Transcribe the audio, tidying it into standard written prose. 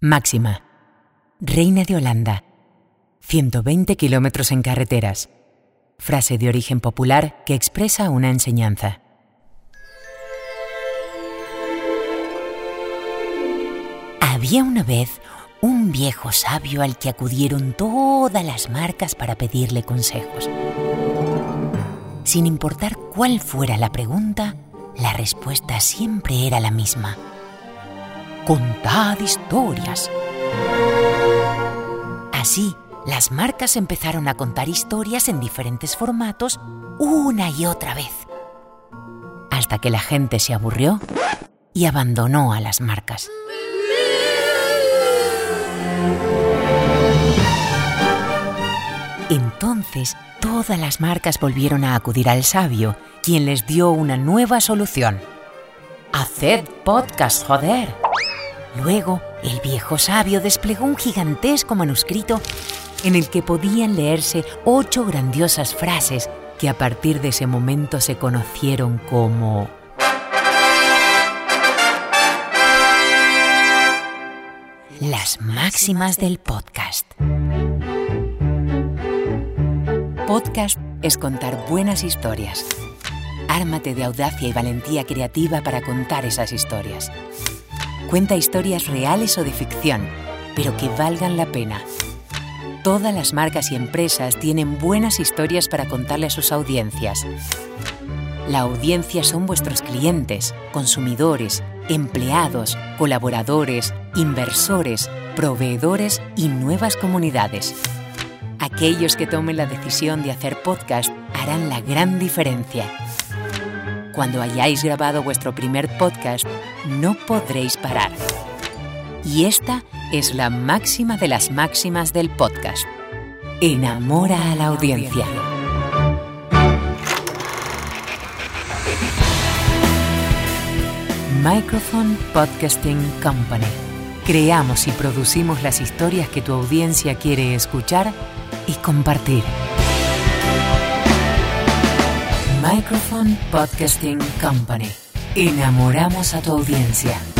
Máxima, reina de Holanda, 120 kilómetros en carreteras. Frase de origen popular que expresa una enseñanza. Había una vez un viejo sabio al que acudieron todas las marcas para pedirle consejos. Sin importar cuál fuera la pregunta, la respuesta siempre era la misma. Contad historias. Así, las marcas empezaron a contar historias en diferentes formatos una y otra vez, hasta que la gente se aburrió y abandonó a las marcas. Entonces, todas las marcas volvieron a acudir al sabio, quien les dio una nueva solución. ¡Haced podcast, joder! Luego, el viejo sabio desplegó un gigantesco manuscrito en el que podían leerse 8 grandiosas frases que a partir de ese momento se conocieron como las máximas del podcast. Podcast es contar buenas historias. Ármate de audacia y valentía creativa para contar esas historias. Cuenta historias reales o de ficción, pero que valgan la pena. Todas las marcas y empresas tienen buenas historias para contarle a sus audiencias. La audiencia son vuestros clientes, consumidores, empleados, colaboradores, inversores, proveedores y nuevas comunidades. Aquellos que tomen la decisión de hacer podcast harán la gran diferencia. Cuando hayáis grabado vuestro primer podcast, no podréis parar. Y esta es la máxima de las máximas del podcast. Enamora a la audiencia. Microphone Podcasting Company. Creamos y producimos las historias que tu audiencia quiere escuchar y compartir. Microphone Podcasting Company. Enamoramos a tu audiencia.